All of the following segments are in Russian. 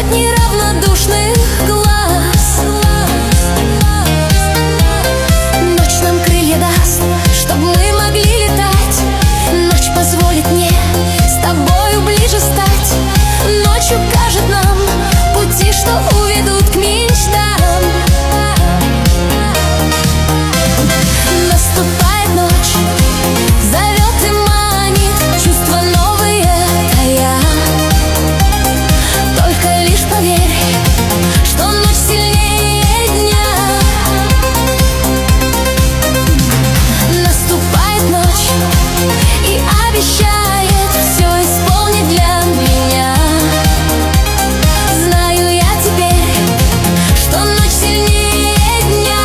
сотни равнодушных глаз. Ночь нам крылья даст, чтоб мы могли летать. Ночь позволит мне с тобою ближе стать. Ночь укажет нам пути, что уведут к мечтам. Наступает ночь, зовет и манит, чувства новые тая. Только лишь поверь, что ночь сильнее дня. Наступает ночь и обещает все исполнить для меня. Знаю я теперь, что ночь сильнее дня.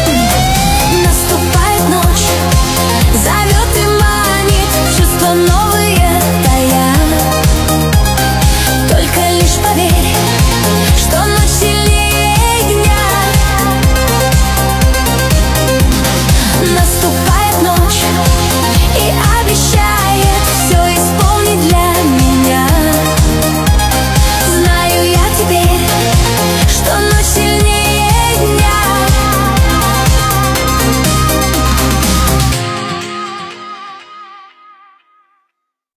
Зовет и манит, чувство новое.